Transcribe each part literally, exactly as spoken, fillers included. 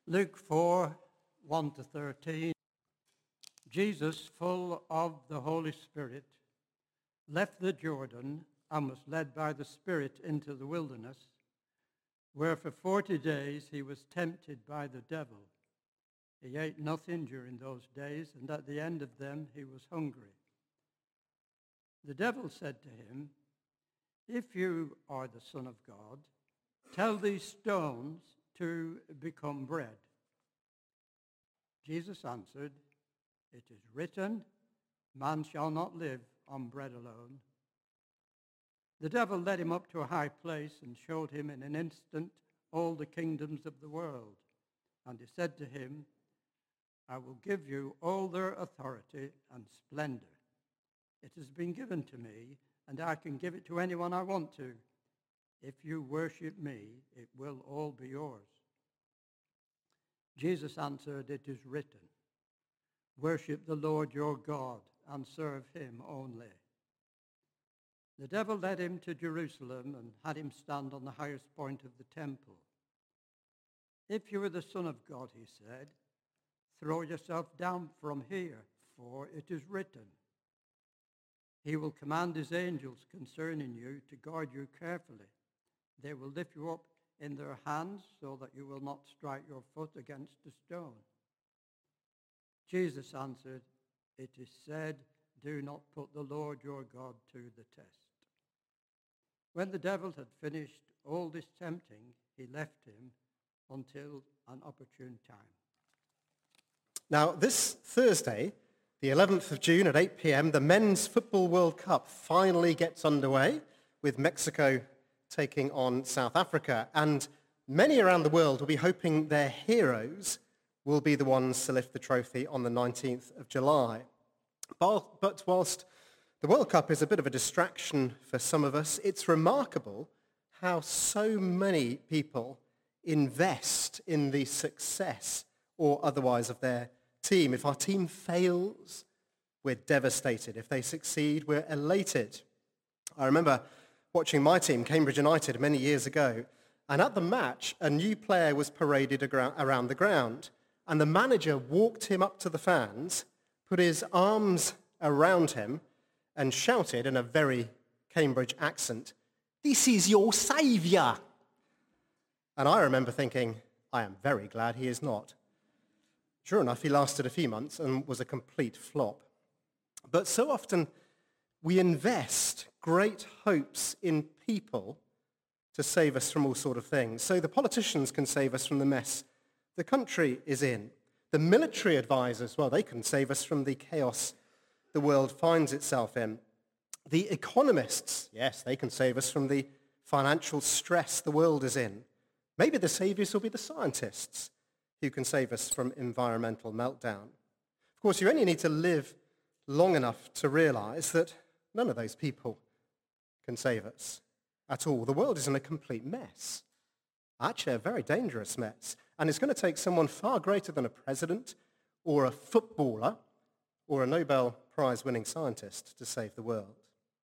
Luke four, one to thirteen. Jesus, full of the Holy Spirit, left the Jordan and was led by the Spirit into the wilderness, where for forty days he was tempted by the devil. He ate nothing during those days, and at the end of them he was hungry. The devil said to him, "If you are the Son of God, tell these stones to become bread." Jesus answered, "It is written, man shall not live on bread alone." The devil led him up to a high place and showed him in an instant all the kingdoms of the world. And he said to him, "I will give you all their authority and splendor. It has been given to me, and I can give it to anyone I want to. If you worship me, it will all be yours." Jesus answered, "It is written, worship the Lord your God and serve him only." The devil led him to Jerusalem and had him stand on the highest point of the temple. "If you are the Son of God," he said, "throw yourself down from here, for it is written, he will command his angels concerning you to guard you carefully. They will lift you up in their hands so that you will not strike your foot against a stone." Jesus answered, "It is said, do not put the Lord your God to the test." When the devil had finished all this tempting, he left him until an opportune time. Now, this Thursday, the eleventh of June at eight p.m, the Men's Football World Cup finally gets underway, with Mexico taking on South Africa. And many around the world will be hoping their heroes will be the ones to lift the trophy on the nineteenth of July. But whilst the World Cup is a bit of a distraction for some of us, it's remarkable how so many people invest in the success or otherwise of their team. If our team fails, we're devastated. If they succeed, we're elated. I remember watching my team, Cambridge United, many years ago, and at the match, a new player was paraded around the ground, and the manager walked him up to the fans, put his arms around him, and shouted in a very Cambridge accent, "This is your saviour!" And I remember thinking, I am very glad he is not. Sure enough, he lasted a few months and was a complete flop. But so often we invest great hopes in people to save us from all sort of things. So the politicians can save us from the mess the country is in. The military advisors, well, they can save us from the chaos the world finds itself in. The economists, yes, they can save us from the financial stress the world is in. Maybe the saviors will be the scientists who can save us from environmental meltdown. Of course, you only need to live long enough to realize that none of those people can save us at all. The world is in a complete mess. Actually, a very dangerous mess. And it's going to take someone far greater than a president or a footballer or a Nobel Prize-winning scientist to save the world.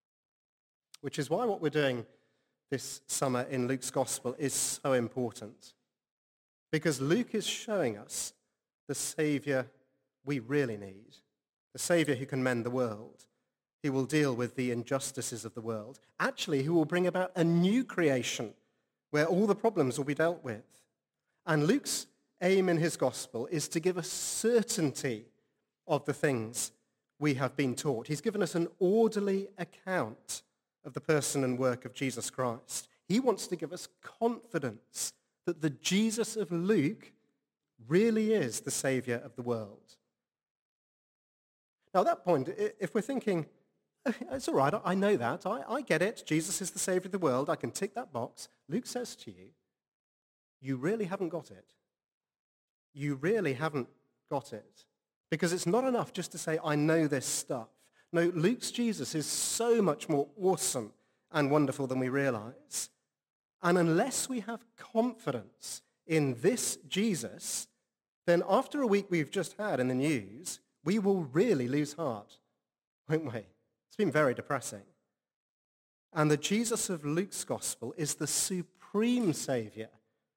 Which is why what we're doing this summer in Luke's Gospel is so important. Because Luke is showing us the Saviour we really need, the Saviour who can mend the world, who will deal with the injustices of the world, actually who will bring about a new creation where all the problems will be dealt with. And Luke's aim in his Gospel is to give us certainty of the things we have been taught. He's given us an orderly account of the person and work of Jesus Christ. He wants to give us confidence that the Jesus of Luke really is the Saviour of the world. Now, at that point, if we're thinking, it's all right, I know that, I, I get it, Jesus is the Saviour of the world, I can tick that box, Luke says to you, you really haven't got it. You really haven't got it. Because it's not enough just to say, I know this stuff. No, Luke's Jesus is so much more awesome and wonderful than we realize. And unless we have confidence in this Jesus, then after a week we've just had in the news, we will really lose heart, won't we? It's been very depressing. And the Jesus of Luke's Gospel is the supreme Saviour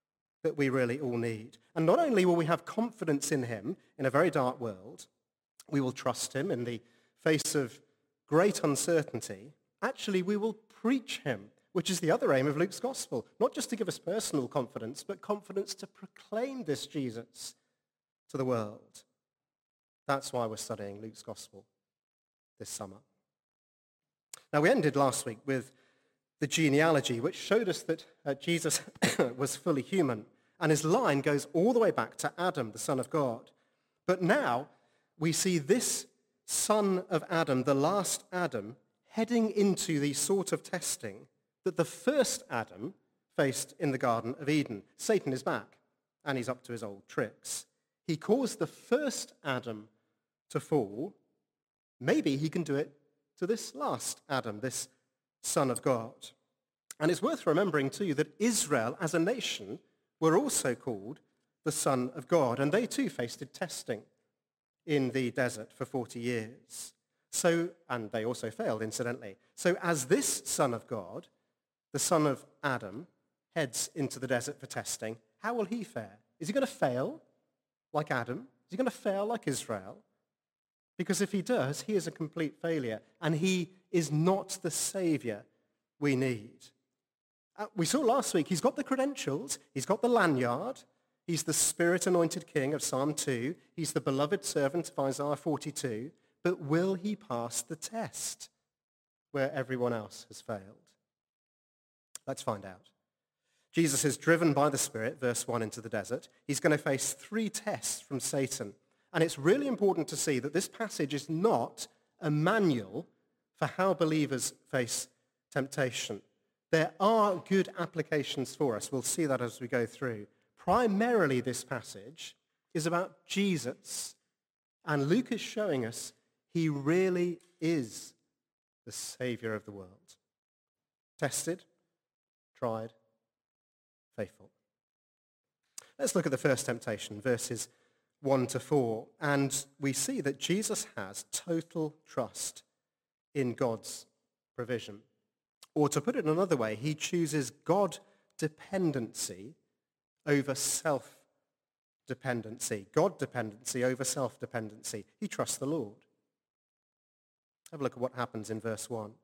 that we really all need. And not only will we have confidence in him in a very dark world, we will trust him in the face of great uncertainty. Actually, we will preach him, which is the other aim of Luke's gospel. Not just to give us personal confidence, but confidence to proclaim this Jesus to the world. That's why we're studying Luke's gospel this summer. Now, we ended last week with the genealogy, which showed us that uh, Jesus was fully human. And his line goes all the way back to Adam, the son of God. But now we see this son of Adam, the last Adam, heading into the sort of testing that the first Adam faced in the Garden of Eden. Satan is back, and he's up to his old tricks. He caused the first Adam to fall. Maybe he can do it to this last Adam, this Son of God. And it's worth remembering too that Israel as a nation were also called the Son of God, and they too faced testing in the desert for forty years. So, and they also failed, incidentally. So as this Son of God, the son of Adam, heads into the desert for testing, how will he fare? Is he going to fail like Adam? Is he going to fail like Israel? Because if he does, he is a complete failure, and he is not the Savior we need. Uh, we saw last week, he's got the credentials, he's got the lanyard, he's the Spirit-anointed king of Psalm two, he's the beloved servant of Isaiah forty-two, but will he pass the test where everyone else has failed? Let's find out. Jesus is driven by the Spirit, verse one, into the desert. He's going to face three tests from Satan. And it's really important to see that this passage is not a manual for how believers face temptation. There are good applications for us. We'll see that as we go through. Primarily, this passage is about Jesus. And Luke is showing us he really is the Savior of the world. Tested, tried, faithful. Let's look at the first temptation, verses one to four. And we see that Jesus has total trust in God's provision. Or to put it another way, he chooses God dependency over self-dependency. God dependency over self-dependency. He trusts the Lord. Have a look at what happens in verse one.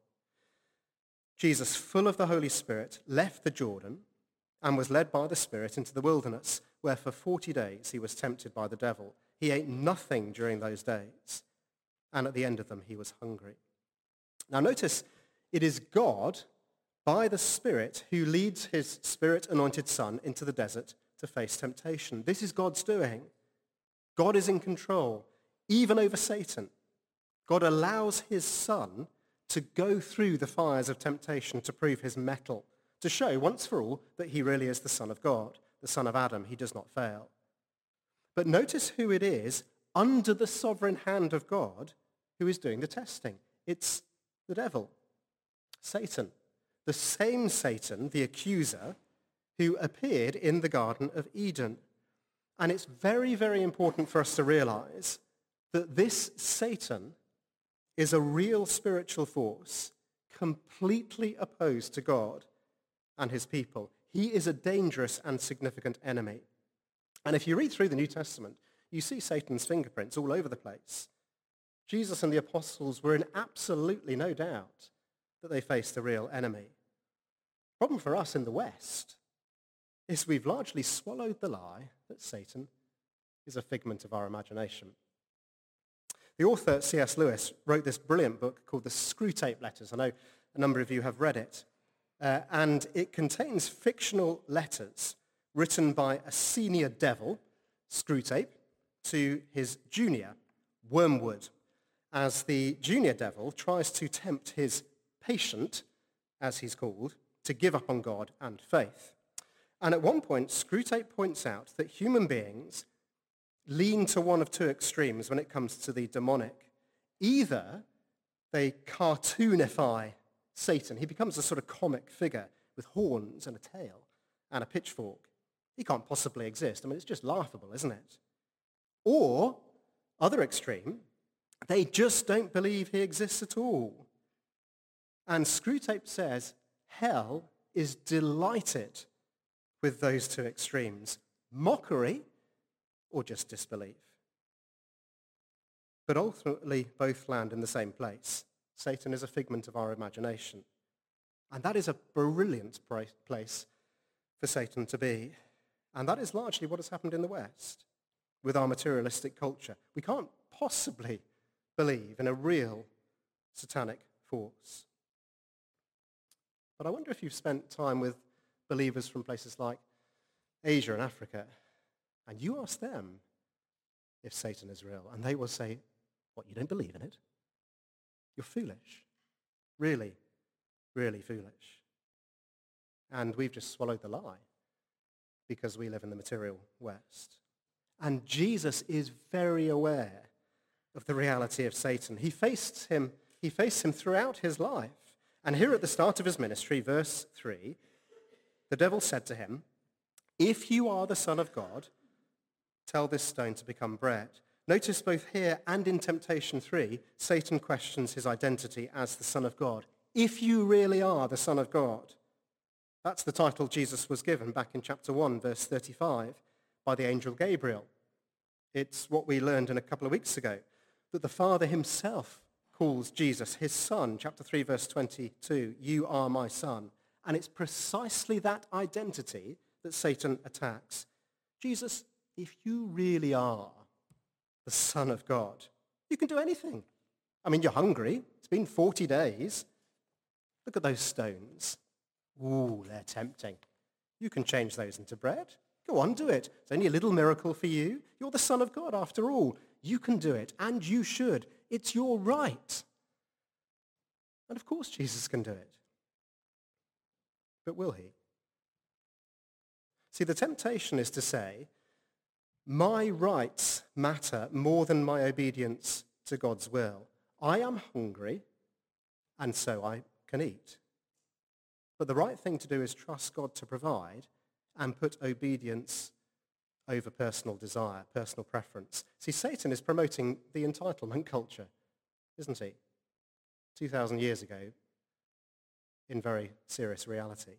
Jesus, full of the Holy Spirit, left the Jordan and was led by the Spirit into the wilderness, where for forty days he was tempted by the devil. He ate nothing during those days, and at the end of them he was hungry. Now notice, it is God, by the Spirit, who leads his Spirit-anointed Son into the desert to face temptation. This is God's doing. God is in control, even over Satan. God allows his Son to go through the fires of temptation to prove his mettle, to show once for all that he really is the Son of God, the Son of Adam. He does not fail. But notice who it is under the sovereign hand of God who is doing the testing. It's the devil, Satan, the same Satan, the accuser, who appeared in the Garden of Eden. And it's very, very important for us to realize that this Satan is a real spiritual force completely opposed to God and his people. He is a dangerous and significant enemy. And if you read through the New Testament, you see Satan's fingerprints all over the place. Jesus and the apostles were in absolutely no doubt that they faced a real enemy. The problem for us in the West is we've largely swallowed the lie that Satan is a figment of our imagination. The author, C S Lewis, wrote this brilliant book called The Screwtape Letters. I know a number of you have read it. Uh, and it contains fictional letters written by a senior devil, Screwtape, to his junior, Wormwood, as the junior devil tries to tempt his patient, as he's called, to give up on God and faith. And at one point, Screwtape points out that human beings lean to one of two extremes when it comes to the demonic. Either they cartoonify Satan. He becomes a sort of comic figure with horns and a tail and a pitchfork. He can't possibly exist. I mean, it's just laughable, isn't it? Or, other extreme, they just don't believe he exists at all. And Screwtape says, hell is delighted with those two extremes, mockery or just disbelief. But ultimately, both land in the same place. Satan is a figment of our imagination. And that is a brilliant place for Satan to be. And that is largely what has happened in the West with our materialistic culture. We can't possibly believe in a real satanic force. But I wonder if you've spent time with believers from places like Asia and Africa, and you ask them if Satan is real, and they will say, what, you don't believe in it? You're foolish. Really, really foolish. And we've just swallowed the lie because we live in the material West. And Jesus is very aware of the reality of Satan. He faced him, he faced him throughout his life. And here at the start of his ministry, verse three, the devil said to him, if you are the Son of God, tell this stone to become bread. Notice both here and in Temptation three, Satan questions his identity as the Son of God. If you really are the Son of God. That's the title Jesus was given back in chapter one, verse thirty-five, by the angel Gabriel. It's what we learned in a couple of weeks ago, that the Father himself calls Jesus his Son. Chapter three, verse twenty-two, you are my Son. And it's precisely that identity that Satan attacks. Jesus, if you really are the Son of God, you can do anything. I mean, you're hungry. It's been forty days. Look at those stones. Ooh, they're tempting. You can change those into bread. Go on, do it. It's only a little miracle for you. You're the Son of God after all. You can do it, and you should. It's your right. And of course Jesus can do it. But will he? See, the temptation is to say, my rights matter more than my obedience to God's will. I am hungry, and so I can eat. But the right thing to do is trust God to provide and put obedience over personal desire, personal preference. See, Satan is promoting the entitlement culture, isn't he? two thousand years ago, in very serious reality.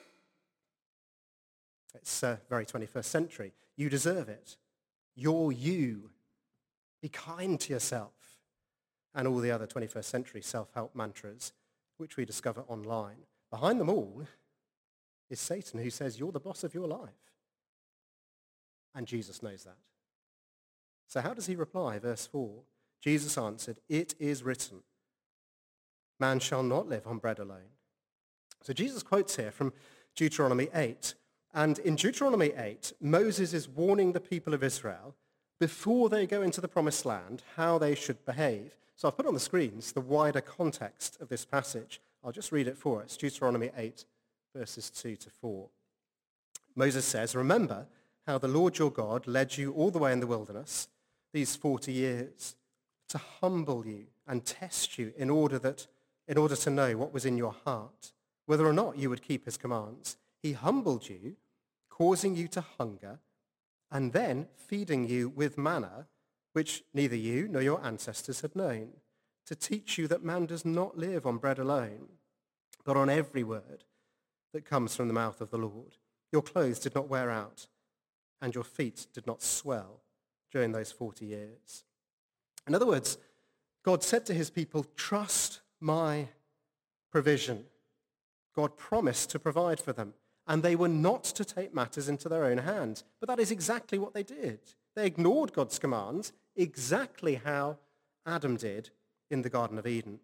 It's uh, very twenty-first century. You deserve it. You're you. Be kind to yourself. And all the other twenty-first century self-help mantras, which we discover online. Behind them all is Satan, who says, you're the boss of your life. And Jesus knows that. So how does he reply? Verse four, Jesus answered, it is written, man shall not live on bread alone. So Jesus quotes here from Deuteronomy eight. And in Deuteronomy eight, Moses is warning the people of Israel before they go into the promised land how they should behave. So I've put on the screens the wider context of this passage. I'll just read it for us. Deuteronomy eight, verses two to four. Moses says, remember how the Lord your God led you all the way in the wilderness these forty years to humble you and test you in order that, in order to know what was in your heart, whether or not you would keep his commands. He humbled you, causing you to hunger, and then feeding you with manna, which neither you nor your ancestors had known, to teach you that man does not live on bread alone, but on every word that comes from the mouth of the Lord. Your clothes did not wear out, and your feet did not swell during those forty years. In other words, God said to his people, trust my provision. God promised to provide for them, and they were not to take matters into their own hands. But that is exactly what they did. They ignored God's commands, exactly how Adam did in the Garden of Eden.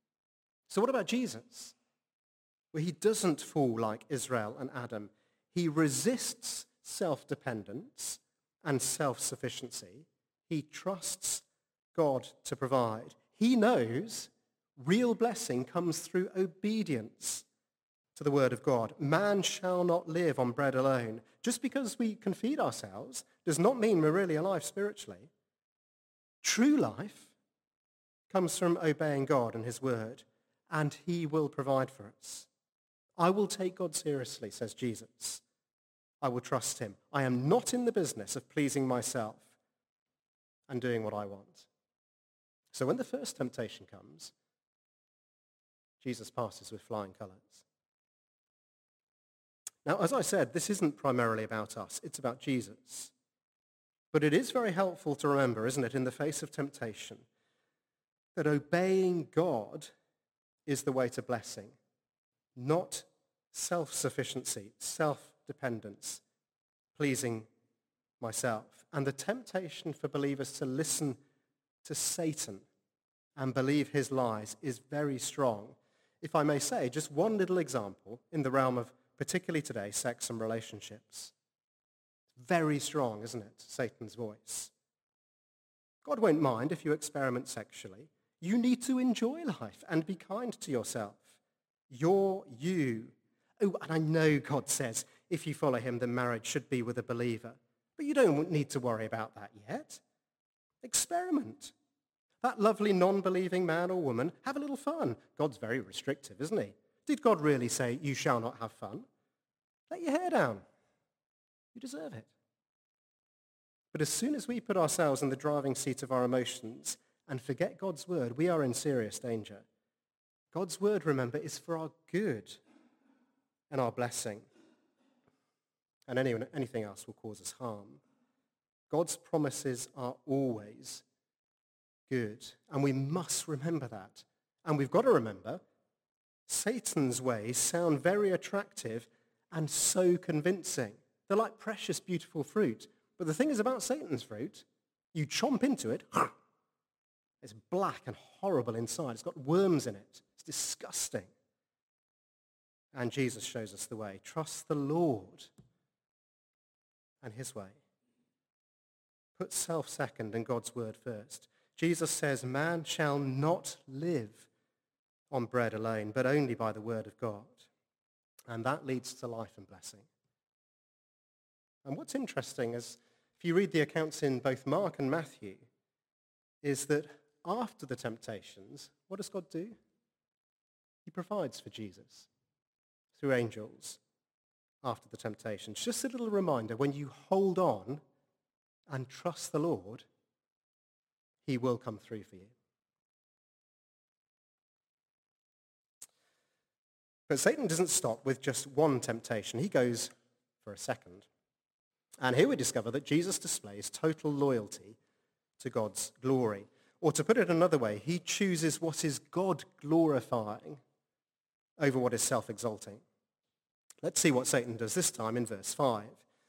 So what about Jesus? Well, he doesn't fall like Israel and Adam. He resists self-dependence and self-sufficiency. He trusts God to provide. He knows real blessing comes through obedience to the word of God. Man shall not live on bread alone. Just because we can feed ourselves does not mean we're really alive spiritually. True life comes from obeying God and his word, and he will provide for us. I will take God seriously, says Jesus. I will trust him. I am not in the business of pleasing myself and doing what I want. So when the first temptation comes, Jesus passes with flying colors. Now, as I said, this isn't primarily about us. It's about Jesus. But it is very helpful to remember, isn't it, in the face of temptation, that obeying God is the way to blessing, not self-sufficiency, self-dependence, pleasing myself. And the temptation for believers to listen to Satan and believe his lies is very strong. If I may say, just one little example in the realm of, particularly today, sex and relationships. Very strong, isn't it, Satan's voice? God won't mind if you experiment sexually. You need to enjoy life and be kind to yourself. You're you. Oh, and I know God says if you follow him, then marriage should be with a believer. But you don't need to worry about that yet. Experiment. That lovely non-believing man or woman, have a little fun. God's very restrictive, isn't he? Did God really say, you shall not have fun? Let your hair down. You deserve it. But as soon as we put ourselves in the driving seat of our emotions and forget God's word, we are in serious danger. God's word, remember, is for our good and our blessing. And anyone, anything else will cause us harm. God's promises are always good. And we must remember that. And we've got to remember, Satan's ways sound very attractive and so convincing. They're like precious, beautiful fruit. But the thing is about Satan's fruit, you chomp into it, it's black and horrible inside. It's got worms in it. It's disgusting. And Jesus shows us the way. Trust the Lord and his way. Put self second and God's word first. Jesus says, man shall not live on bread alone, but only by the word of God. And that leads to life and blessing. And what's interesting is, if you read the accounts in both Mark and Matthew, is that after the temptations, what does God do? He provides for Jesus through angels after the temptations. Just a little reminder, when you hold on and trust the Lord, he will come through for you. But Satan doesn't stop with just one temptation. He goes for a second. And here we discover that Jesus displays total loyalty to God's glory. Or to put it another way, he chooses what is God-glorifying over what is self-exalting. Let's see what Satan does this time in verse five.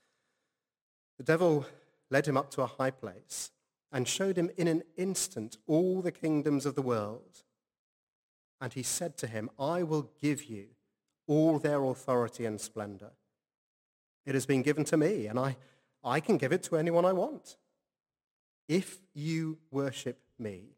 The devil led him up to a high place and showed him in an instant all the kingdoms of the world. And he said to him, I will give you all their authority and splendor. It has been given to me, and I, I can give it to anyone I want. If you worship me,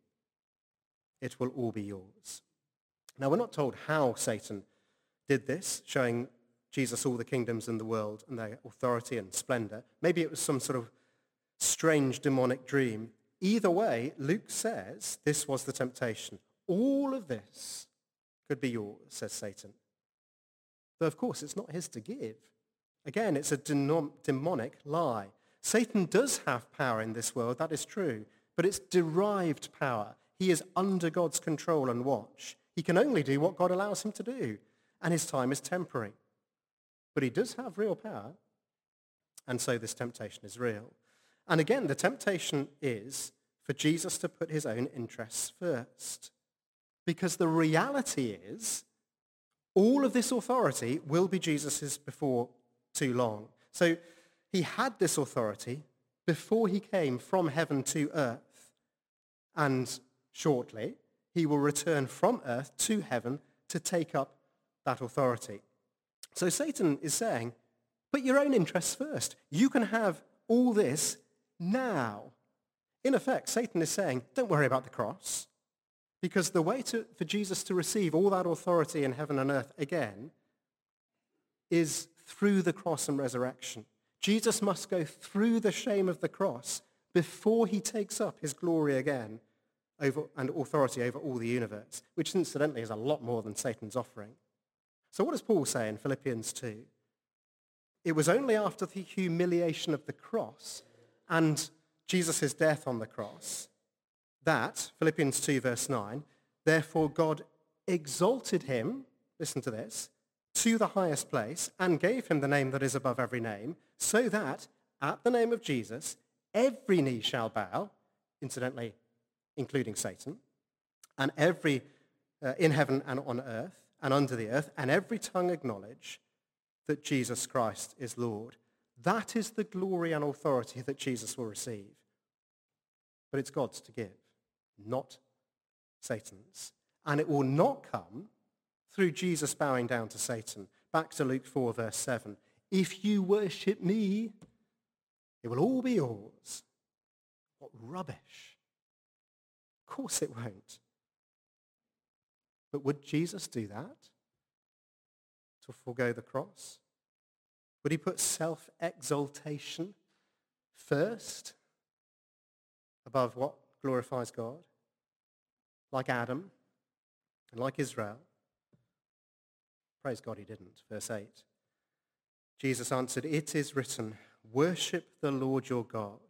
it will all be yours. Now, we're not told how Satan did this, showing Jesus all the kingdoms in the world and their authority and splendor. Maybe it was some sort of strange demonic dream. Either way, Luke says this was the temptation. All of this could be yours, says Satan. Though, of course, it's not his to give. Again, it's a demonic lie. Satan does have power in this world, that is true, but it's derived power. He is under God's control and watch. He can only do what God allows him to do, and his time is temporary. But he does have real power, and so this temptation is real. And again, the temptation is for Jesus to put his own interests first. Because the reality is, all of this authority will be Jesus's before too long. So he had this authority before he came from heaven to earth. And shortly, he will return from earth to heaven to take up that authority. So Satan is saying, put your own interests first. You can have all this now. In effect, Satan is saying, don't worry about the cross. Because the way to, for Jesus to receive all that authority in heaven and earth again is through the cross and resurrection. Jesus must go through the shame of the cross before he takes up his glory again over, and authority over all the universe, which incidentally is a lot more than Satan's offering. So what does Paul say in Philippians two? It was only after the humiliation of the cross and Jesus' death on the cross that, Philippians two verse nine, therefore God exalted him, listen to this, to the highest place and gave him the name that is above every name, so that at the name of Jesus every knee shall bow, incidentally including Satan, and every uh, in heaven and on earth and under the earth, and every tongue acknowledge that Jesus Christ is Lord. That is the glory and authority that Jesus will receive. But it's God's to give, not Satan's. And it will not come through Jesus bowing down to Satan. Back to Luke four, verse seven. If you worship me, it will all be yours. What rubbish. Of course it won't. But would Jesus do that? To forego the cross? Would he put self-exaltation first above what glorifies God? Like Adam and like Israel? Praise God he didn't. Verse eight. Jesus answered, "It is written, worship the Lord your God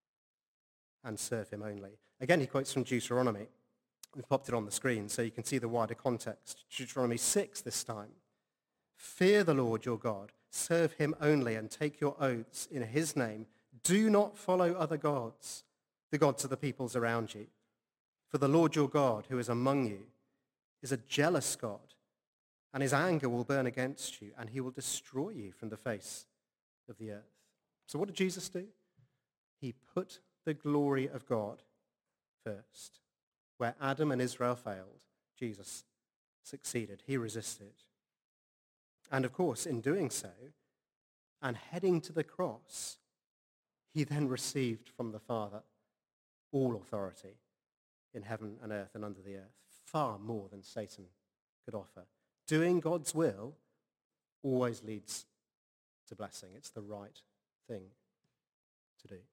and serve him only." Again, he quotes from Deuteronomy. We've popped it on the screen so you can see the wider context. Deuteronomy six this time. Fear the Lord your God, serve him only, and take your oaths in his name. Do not follow other gods, the gods of the peoples around you. For the Lord your God, who is among you, is a jealous God, and his anger will burn against you, and he will destroy you from the face of the earth. So what did Jesus do? He put the glory of God first. Where Adam and Israel failed, Jesus succeeded. He resisted. And of course, in doing so, and heading to the cross, he then received from the Father all authority in heaven and earth and under the earth, far more than Satan could offer. Doing God's will always leads to blessing. It's the right thing to do.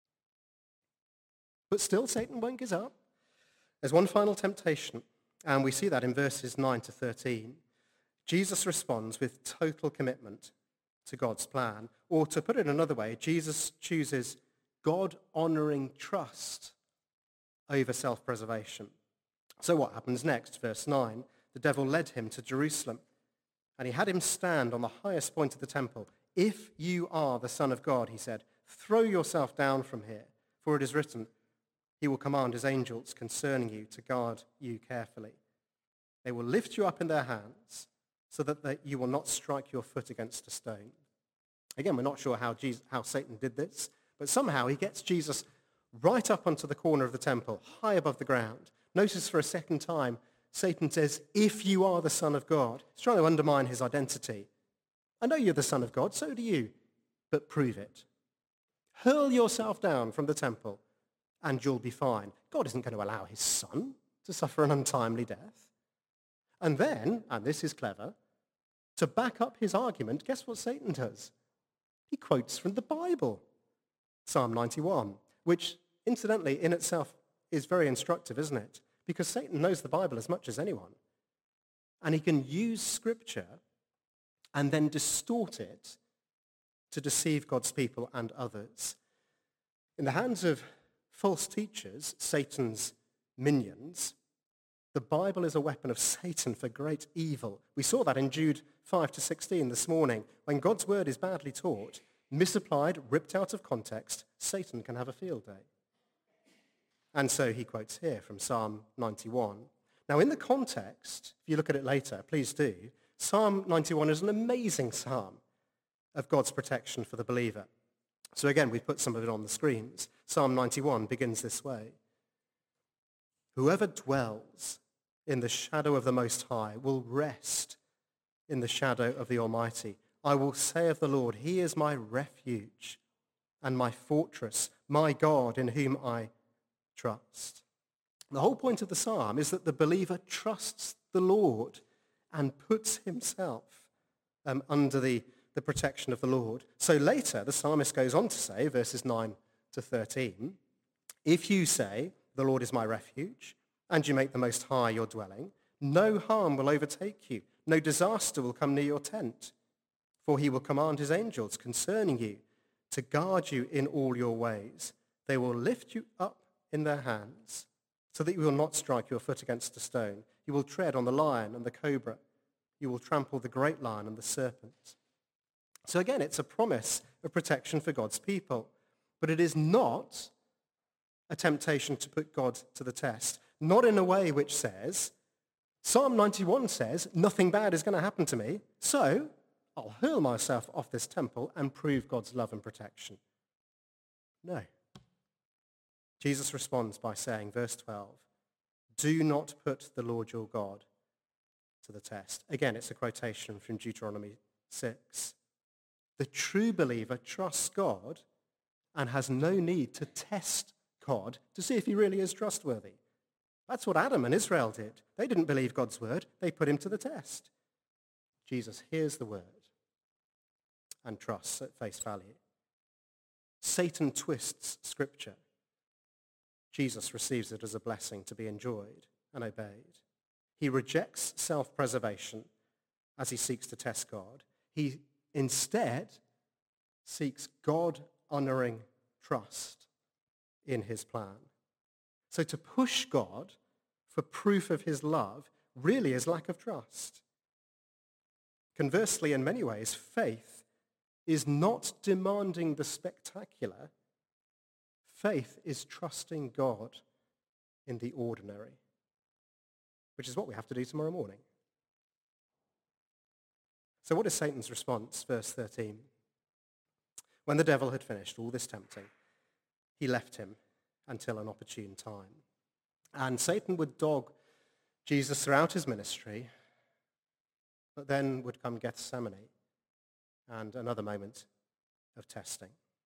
But still, Satan won't give up. There's one final temptation, and we see that in verses nine to thirteen. Jesus responds with total commitment to God's plan. Or to put it another way, Jesus chooses God-honoring trust over self-preservation. So what happens next? Verse nine, the devil led him to Jerusalem, and he had him stand on the highest point of the temple. "If you are the Son of God," he said, "throw yourself down from here, for it is written, he will command his angels concerning you to guard you carefully. They will lift you up in their hands so that they, you will not strike your foot against a stone." Again, we're not sure how, Jesus, how Satan did this, but somehow he gets Jesus right up onto the corner of the temple, high above the ground. Notice for a second time, Satan says, "If you are the Son of God." He's trying to undermine his identity. I know you're the Son of God, so do you, but prove it. Hurl yourself down from the temple, and you'll be fine. God isn't going to allow his son to suffer an untimely death. And then, and this is clever, to back up his argument, guess what Satan does? He quotes from the Bible, Psalm ninety-one, which incidentally in itself is very instructive, isn't it? Because Satan knows the Bible as much as anyone. And he can use Scripture and then distort it to deceive God's people and others. In the hands of false teachers, Satan's minions, the Bible is a weapon of Satan for great evil. We saw that in Jude five to sixteen this morning. When God's word is badly taught, misapplied, ripped out of context, Satan can have a field day. And so he quotes here from Psalm ninety-one. Now in the context, if you look at it later, please do, Psalm ninety-one is an amazing psalm of God's protection for the believer. So again, we've put some of it on the screens. Psalm ninety-one begins this way. "Whoever dwells in the shadow of the Most High will rest in the shadow of the Almighty. I will say of the Lord, he is my refuge and my fortress, my God in whom I trust." The whole point of the psalm is that the believer trusts the Lord and puts himself um, under the the protection of the Lord. So later, the psalmist goes on to say, verses nine to thirteen, "If you say, the Lord is my refuge, and you make the Most High your dwelling, no harm will overtake you, no disaster will come near your tent. For he will command his angels concerning you to guard you in all your ways. They will lift you up in their hands so that you will not strike your foot against a stone. You will tread on the lion and the cobra. You will trample the great lion and the serpent. So again, it's a promise of protection for God's people. But it is not a temptation to put God to the test. Not in a way which says, Psalm ninety-one says, nothing bad is going to happen to me, so I'll hurl myself off this temple and prove God's love and protection. No. Jesus responds by saying, verse twelve, do not put the Lord your God to the test. Again, it's a quotation from Deuteronomy six. The true believer trusts God and has no need to test God to see if he really is trustworthy. That's what Adam and Israel did. They didn't believe God's word. They put him to the test. Jesus hears the word and trusts at face value. Satan twists Scripture. Jesus receives it as a blessing to be enjoyed and obeyed. He rejects self-preservation as he seeks to test God. He instead seeks God-honoring trust in his plan. So to push God for proof of his love really is lack of trust. Conversely, in many ways, faith is not demanding the spectacular. Faith is trusting God in the ordinary, which is what we have to do tomorrow morning. So what is Satan's response? Verse thirteen. When the devil had finished all this tempting, he left him until an opportune time. And Satan would dog Jesus throughout his ministry, but then would come Gethsemane and another moment of testing.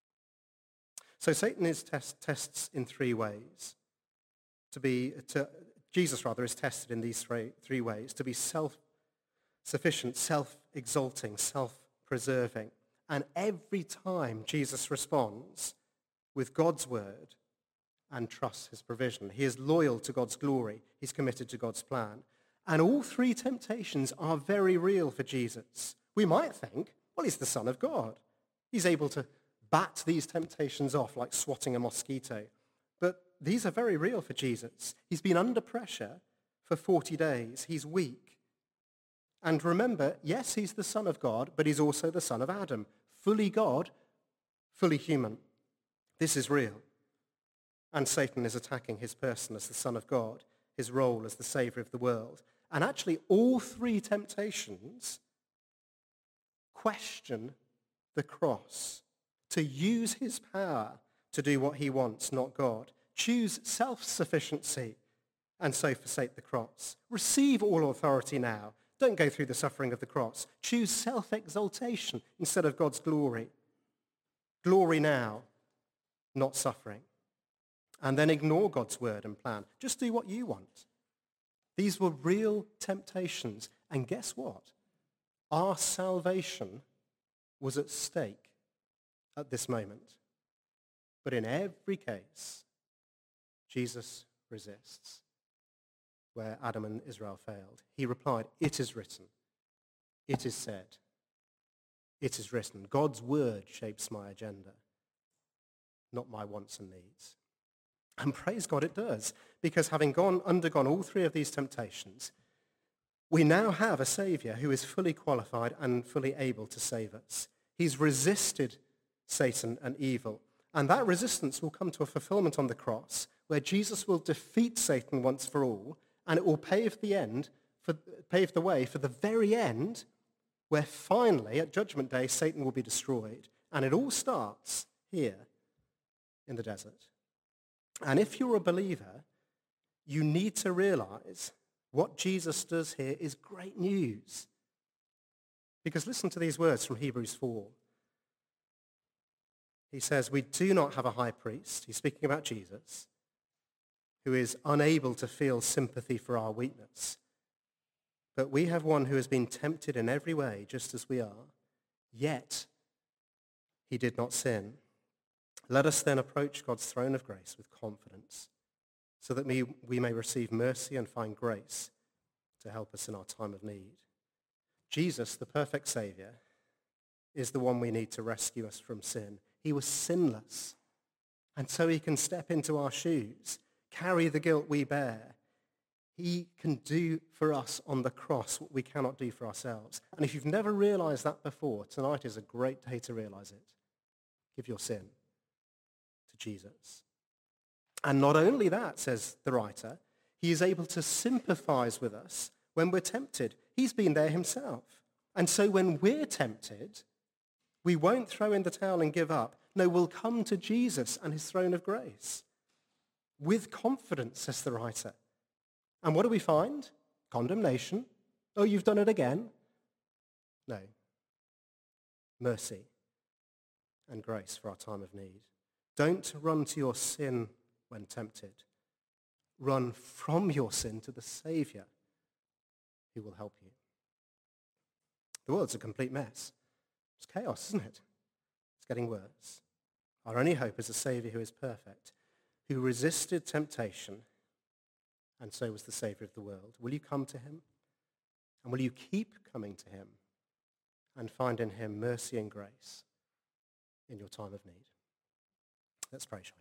So Satan is test, tests in three ways. To be, to, Jesus rather is tested in these three, three ways. To be self-sufficient, self-exalting, self-preserving. And every time Jesus responds with God's word and trusts his provision. He is loyal to God's glory. He's committed to God's plan. And all three temptations are very real for Jesus. We might think, well, he's the Son of God. He's able to bat these temptations off like swatting a mosquito. But these are very real for Jesus. He's been under pressure for forty days. He's weak. And remember, yes, he's the Son of God, but he's also the son of Adam. Fully God, fully human. This is real. And Satan is attacking his person as the Son of God, his role as the Savior of the world. And actually, all three temptations question the cross, to use his power to do what he wants, not God. Choose self-sufficiency and so forsake the cross. Receive all authority now. Don't go through the suffering of the cross. Choose self-exaltation instead of God's glory. Glory now, not suffering. And then ignore God's word and plan. Just do what you want. These were real temptations. And guess what? Our salvation was at stake at this moment. But in every case, Jesus resists where Adam and Israel failed. He replied, it is written. It is said. It is written. God's word shapes my agenda, not my wants and needs. And praise God it does, because having gone undergone all three of these temptations, we now have a Savior who is fully qualified and fully able to save us. He's resisted Satan and evil, and that resistance will come to a fulfillment on the cross, where Jesus will defeat Satan once for all, and it will pave the end, for, pave the way for the very end, where finally, at Judgment Day, Satan will be destroyed. And it all starts here in the desert. And if you're a believer, you need to realize what Jesus does here is great news. Because listen to these words from Hebrews four. He says, we do not have a high priest, he's speaking about Jesus, who is unable to feel sympathy for our weakness. But we have one who has been tempted in every way, just as we are, yet he did not sin. Let us then approach God's throne of grace with confidence, so that we, we may receive mercy and find grace to help us in our time of need. Jesus, the perfect Savior, is the one we need to rescue us from sin. He was sinless, and so he can step into our shoes, carry the guilt we bear. He can do for us on the cross what we cannot do for ourselves. And if you've never realized that before, tonight is a great day to realize it. Give your sin to Jesus. And not only that, says the writer, he is able to sympathize with us when we're tempted. He's been there himself. And so when we're tempted, we won't throw in the towel and give up. No, we'll come to Jesus and his throne of grace with confidence, says the writer. And what do we find? Condemnation. Oh, you've done it again. No. Mercy and grace for our time of need. Don't run to your sin when tempted. Run from your sin to the Savior who will help you. The world's a complete mess. It's chaos, isn't it? It's getting worse. Our only hope is a Savior who is perfect, who resisted temptation, and so was the Savior of the world. Will you come to him? And will you keep coming to him and find in him mercy and grace in your time of need? Let's pray, shall we?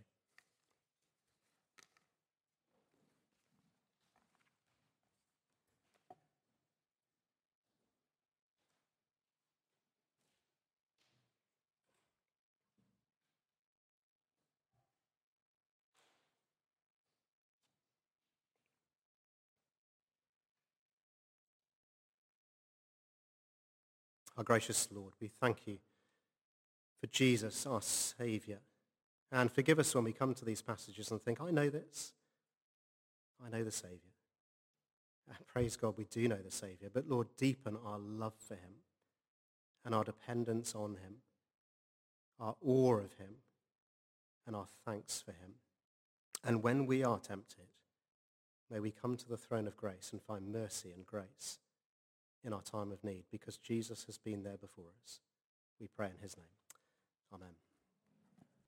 Our gracious Lord, we thank you for Jesus, our Saviour. And forgive us when we come to these passages and think, I know this. I know the Saviour. And praise God, we do know the Saviour. But Lord, deepen our love for him and our dependence on him, our awe of him and our thanks for him. And when we are tempted, may we come to the throne of grace and find mercy and grace in our time of need, because Jesus has been there before us. We pray in his name. Amen.